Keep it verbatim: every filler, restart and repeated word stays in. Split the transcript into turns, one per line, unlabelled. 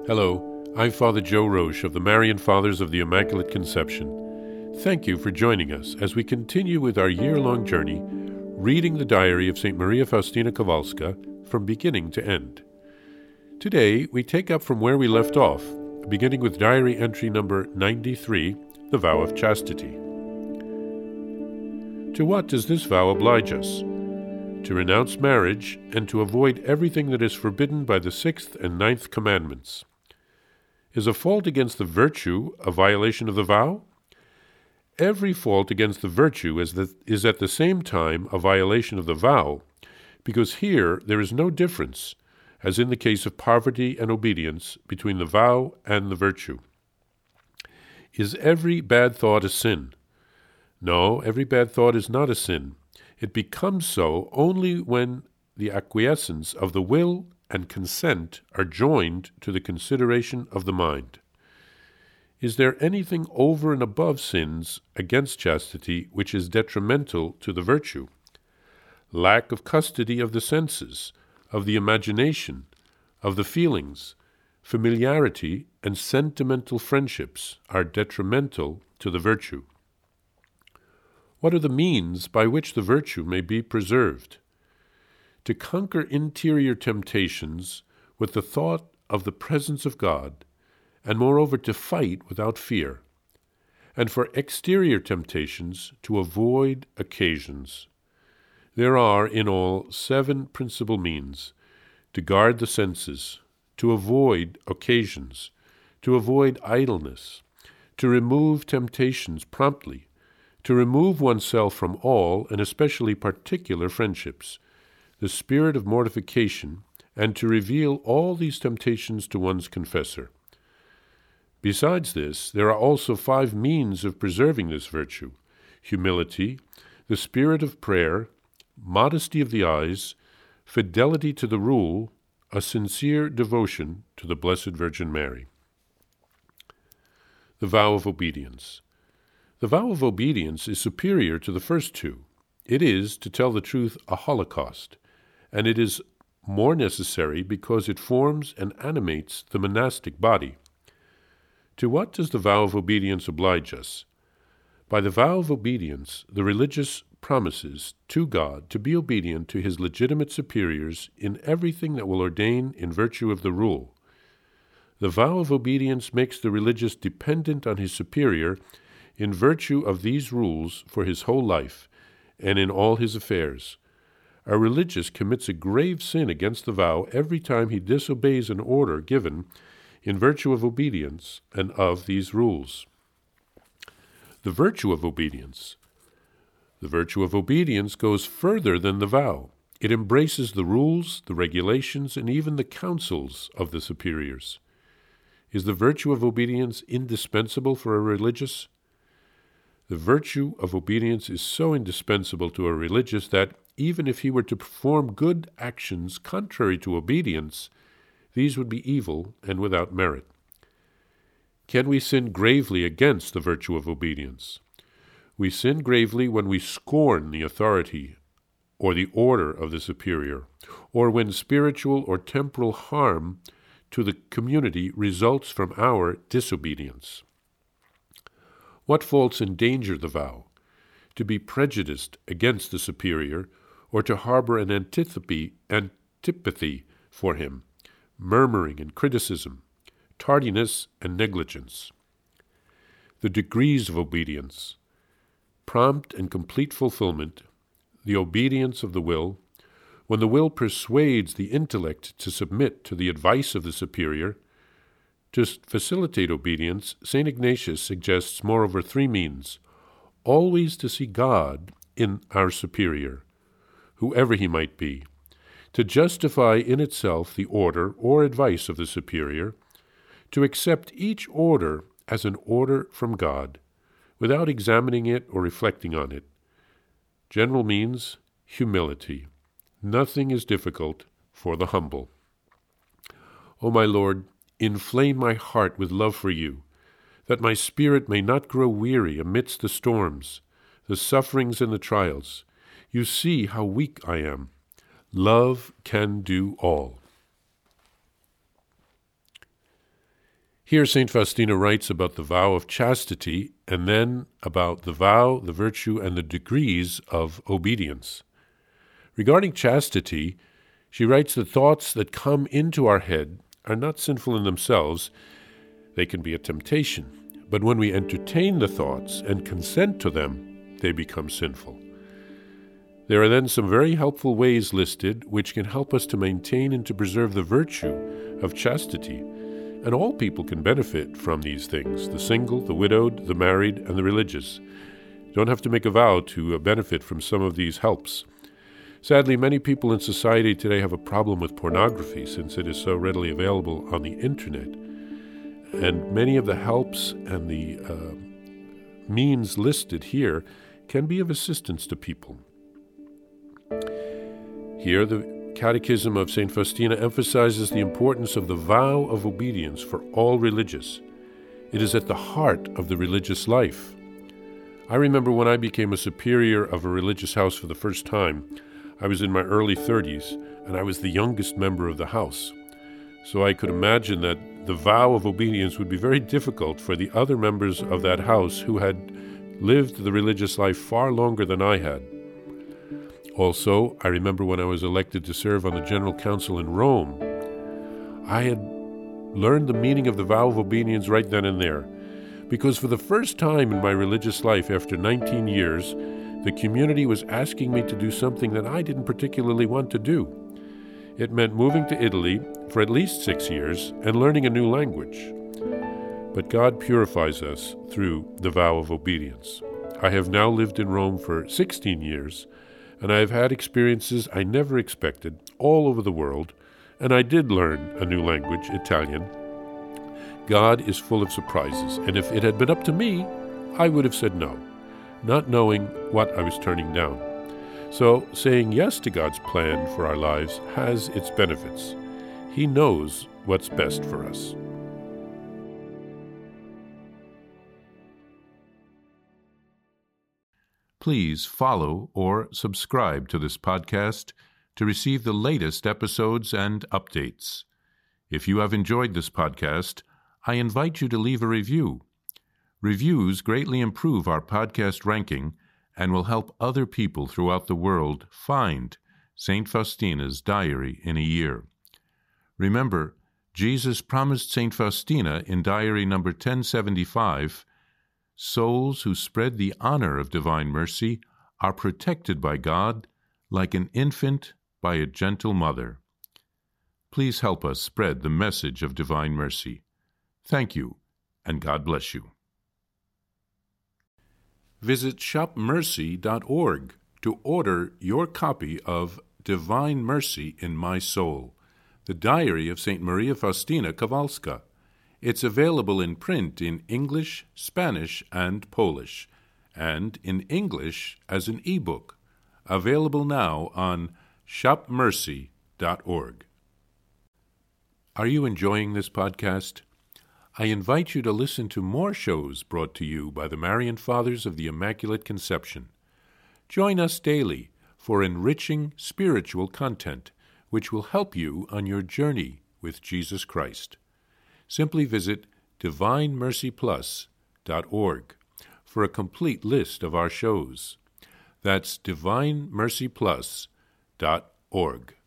Hello, I'm Father Joe Roche of the Marian Fathers of the Immaculate Conception. Thank you for joining us as we continue with our year-long journey reading the diary of Saint Maria Faustina Kowalska from beginning to end. Today, we take up from where we left off, beginning with diary entry number ninety-three, the vow of chastity. To what does this vow oblige us? To renounce marriage and to avoid everything that is forbidden by the sixth and ninth commandments. Is a fault against the virtue a violation of the vow? Every fault against the virtue is, the, is at the same time a violation of the vow, because here there is no difference, as in the case of poverty and obedience, between the vow and the virtue. Is every bad thought a sin? No, every bad thought is not a sin. It becomes so only when the acquiescence of the will and consent are joined to the consideration of the mind. Is there anything over and above sins against chastity which is detrimental to the virtue? Lack of custody of the senses, of the imagination, of the feelings, familiarity, and sentimental friendships are detrimental to the virtue. What are the means by which the virtue may be preserved? To conquer interior temptations with the thought of the presence of God, and moreover to fight without fear, and for exterior temptations to avoid occasions. There are in all seven principal means: to guard the senses, to avoid occasions, to avoid idleness, to remove temptations promptly, to remove oneself from all, and especially particular friendships, the spirit of mortification, and to reveal all these temptations to one's confessor. Besides this, there are also five means of preserving this virtue: humility, the spirit of prayer, modesty of the eyes, fidelity to the rule, a sincere devotion to the Blessed Virgin Mary. The vow of obedience. The vow of obedience is superior to the first two. It is, to tell the truth, a holocaust, and it is more necessary because it forms and animates the monastic body. To what does the vow of obedience oblige us? By the vow of obedience, the religious promises to God to be obedient to his legitimate superiors in everything that will ordain in virtue of the rule. The vow of obedience makes the religious dependent on his superior in virtue of these rules for his whole life and in all his affairs. A religious commits a grave sin against the vow every time he disobeys an order given in virtue of obedience and of these rules. The virtue of obedience. The virtue of obedience goes further than the vow. It embraces the rules, the regulations, and even the counsels of the superiors. Is the virtue of obedience indispensable for a religious? The virtue of obedience is so indispensable to a religious that, even if he were to perform good actions contrary to obedience, these would be evil and without merit. Can we sin gravely against the virtue of obedience? We sin gravely when we scorn the authority or the order of the superior, or when spiritual or temporal harm to the community results from our disobedience. What faults endanger the vow? To be prejudiced against the superior, or to harbor an antipathy, antipathy for him, murmuring and criticism, tardiness and negligence. The degrees of obedience. Prompt and complete fulfillment, the obedience of the will. When the will persuades the intellect to submit to the advice of the superior, to facilitate obedience, Saint Ignatius suggests moreover three means: always to see God in our superior, whoever he might be, to justify in itself the order or advice of the superior, to accept each order as an order from God, without examining it or reflecting on it. General means humility. Nothing is difficult for the humble. O my Lord, inflame my heart with love for you, that my spirit may not grow weary amidst the storms, the sufferings and the trials. You see how weak I am. Love can do all. Here, Saint Faustina writes about the vow of chastity and then about the vow, the virtue, and the degrees of obedience. Regarding chastity, she writes that thoughts that come into our head are not sinful in themselves. They can be a temptation, but when we entertain the thoughts and consent to them, they become sinful. There are then some very helpful ways listed which can help us to maintain and to preserve the virtue of chastity. And all people can benefit from these things, the single, the widowed, the married, and the religious. You don't have to make a vow to benefit from some of these helps. Sadly, many people in society today have a problem with pornography since it is so readily available on the internet. And many of the helps and the uh, means listed here can be of assistance to people. Here, the Catechism of Saint Faustina emphasizes the importance of the vow of obedience for all religious. It is at the heart of the religious life. I remember when I became a superior of a religious house for the first time, I was in my early thirties, and I was the youngest member of the house. So I could imagine that the vow of obedience would be very difficult for the other members of that house who had lived the religious life far longer than I had. Also, I remember when I was elected to serve on the General Council in Rome, I had learned the meaning of the vow of obedience right then and there, because for the first time in my religious life after nineteen years, the community was asking me to do something that I didn't particularly want to do. It meant moving to Italy for at least six years and learning a new language. But God purifies us through the vow of obedience. I have now lived in Rome for sixteen years, and I have had experiences I never expected all over the world, and I did learn a new language, Italian. God is full of surprises, and if it had been up to me, I would have said no, not knowing what I was turning down. So saying yes to God's plan for our lives has its benefits. He knows what's best for us.
Please follow or subscribe to this podcast to receive the latest episodes and updates. If you have enjoyed this podcast, I invite you to leave a review. Reviews greatly improve our podcast ranking and will help other people throughout the world find Saint Faustina's Diary in a Year. Remember, Jesus promised Saint Faustina in Diary number ten seventy-five, souls who spread the honor of divine mercy are protected by God like an infant by a gentle mother. Please help us spread the message of divine mercy. Thank you, and God bless you. Visit shop mercy dot org to order your copy of Divine Mercy in My Soul, the Diary of Saint Maria Faustina Kowalska. It's available in print in English, Spanish, and Polish, and in English as an e-book, available now on shop mercy dot org. Are you enjoying this podcast? I invite you to listen to more shows brought to you by the Marian Fathers of the Immaculate Conception. Join us daily for enriching spiritual content, which will help you on your journey with Jesus Christ. Simply visit divine mercy plus dot org for a complete list of our shows. That's divine mercy plus dot org.